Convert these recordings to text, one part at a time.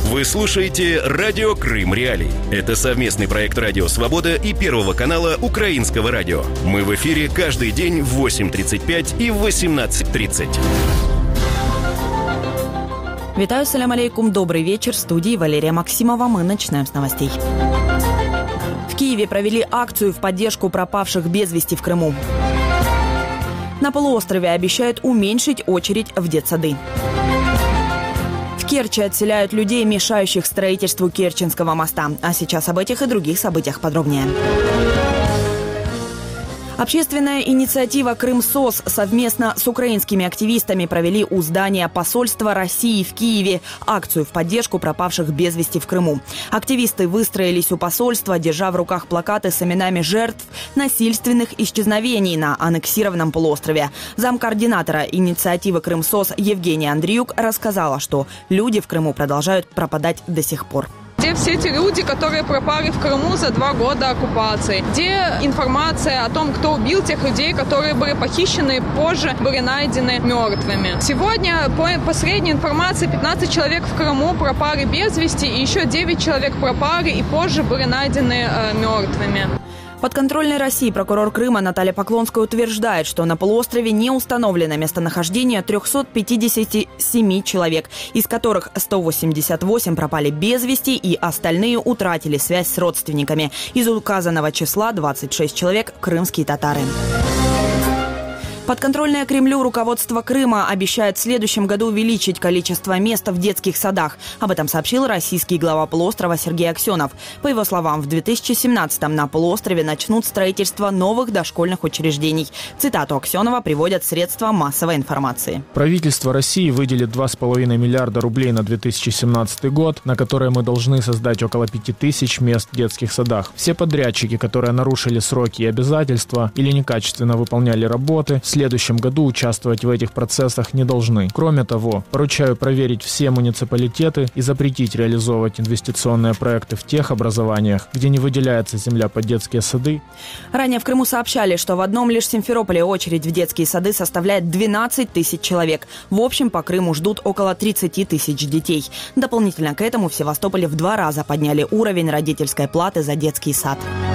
Вы слушаете «Радио Крым Реалии». Это совместный проект «Радио Свобода» и Первого канала Украинского радио. Мы в эфире каждый день в 8:35 и в 18:30. Витаю, салям алейкум, добрый вечер. В студии Валерия Максимова. Мы начинаем с новостей. В Киеве провели акцию в поддержку пропавших без вести в Крыму. На полуострове обещают уменьшить очередь в детсады. В Керчи отселяют людей, мешающих строительству Керченского моста. А сейчас об этих и других событиях подробнее. Общественная инициатива «Крымсос» совместно с украинскими активистами провели у здания посольства России в Киеве акцию в поддержку пропавших без вести в Крыму. Активисты выстроились у посольства, держа в руках плакаты с именами жертв насильственных исчезновений на аннексированном полуострове. Замкоординатора инициативы «Крымсос» Евгения Андриюк рассказала, что люди в Крыму продолжают пропадать до сих пор. Где все те люди, которые пропали в Крыму за 2 года оккупации? Где информация о том, кто убил тех людей, которые были похищены и позже были найдены мертвыми? Сегодня, по последней информации, 15 человек в Крыму пропали без вести, и еще 9 человек пропали и позже были найдены мертвыми. Подконтрольной России прокурор Крыма Наталья Поклонская утверждает, что на полуострове не установлено местонахождение 357 человек, из которых 188 пропали без вести и остальные утратили связь с родственниками. Из указанного числа 26 человек – крымские татары. Подконтрольное Кремлю руководство Крыма обещает в следующем году увеличить количество мест в детских садах. Об этом сообщил российский глава полуострова Сергей Аксенов. По его словам, в 2017-м на полуострове начнут строительство новых дошкольных учреждений. Цитату Аксенова приводят средства массовой информации. Правительство России выделит 2,5 миллиарда рублей на 2017 год, на которые мы должны создать около 5000 мест в детских садах. Все подрядчики, которые нарушили сроки и обязательства или некачественно выполняли работы, в следующем году участвовать в этих процессах не должны. Кроме того, поручаю проверить все муниципалитеты и запретить реализовывать инвестиционные проекты в тех образованиях, где не выделяется земля под детские сады. Ранее в Крыму сообщали, что в одном лишь Симферополе очередь в детские сады составляет 12 тысяч человек. В общем, по Крыму ждут около 30 тысяч детей. Дополнительно к этому в Севастополе в 2 раза подняли уровень родительской платы за детский сад.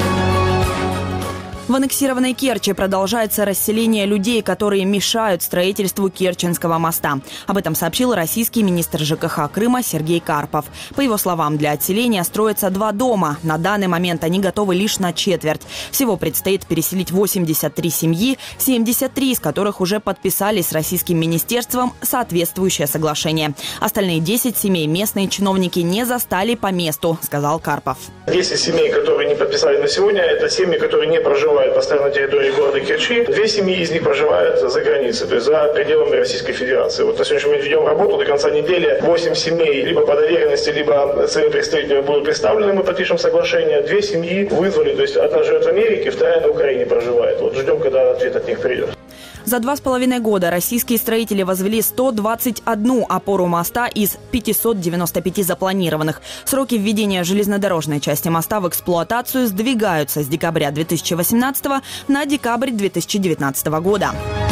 В аннексированной Керчи продолжается расселение людей, которые мешают строительству Керченского моста. Об этом сообщил российский министр ЖКХ Крыма Сергей Карпов. По его словам, для отселения строятся 2 дома. На данный момент они готовы лишь на четверть. Всего предстоит переселить 83 семьи, 73 из которых уже подписали с российским министерством соответствующее соглашение. Остальные 10 семей местные чиновники не застали по месту, сказал Карпов. 10 семей, которые не подписали на сегодня, это семьи, которые не проживают постоянно на территории города Керчи. 2 семьи из них проживают за границей, то есть за пределами Российской Федерации. Вот на сегодняшний момент ведем работу. До конца недели 8 семей либо по доверенности, либо своими представителями будут представлены. Мы подпишем соглашение. 2 семьи вызвали, то есть одна живет в Америке, 2 на Украине проживает. Вот ждем, когда ответ от них придет. За 2,5 года российские строители возвели 121 опору моста из 595 запланированных. Сроки введения железнодорожной части моста в эксплуатацию сдвигаются с декабря 2018 на декабрь 2019 года.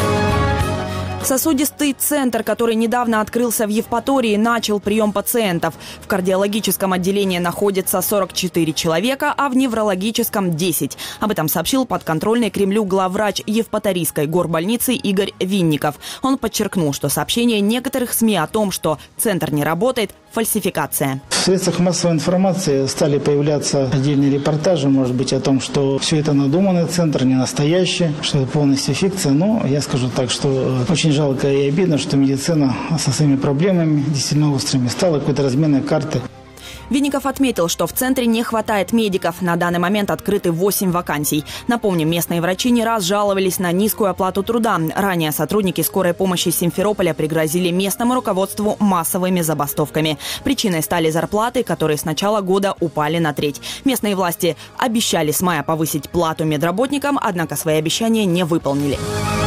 Сосудистый центр, который недавно открылся в Евпатории, начал прием пациентов. В кардиологическом отделении находится 44 человека, а в неврологическом – 10. Об этом сообщил подконтрольный Кремлю главврач Евпаторийской горбольницы Игорь Винников. Он подчеркнул, что сообщение некоторых СМИ о том, что центр не работает – фальсификация. В средствах массовой информации стали появляться отдельные репортажи, может быть, о том, что все это надуманный центр, не настоящий, что это полностью фикция. Но я скажу так, что очень жалко и обидно, что медицина со своими проблемами, действительно острыми, стала какой-то разменной картой. Винников отметил, что в центре не хватает медиков. На данный момент открыты 8 вакансий. Напомним, местные врачи не раз жаловались на низкую оплату труда. Ранее сотрудники скорой помощи Симферополя пригрозили местному руководству массовыми забастовками. Причиной стали зарплаты, которые с начала года упали на треть. Местные власти обещали с мая повысить плату медработникам, однако свои обещания не выполнили.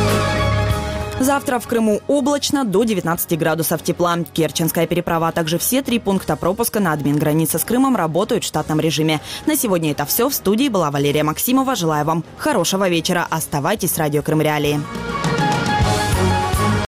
Завтра в Крыму облачно до 19 градусов тепла. Керченская переправа, а также все 3 пункта пропуска на админгранице с Крымом работают в штатном режиме. На сегодня это все. В студии была Валерия Максимова. Желаю вам хорошего вечера. Оставайтесь с радио Крым Реалии.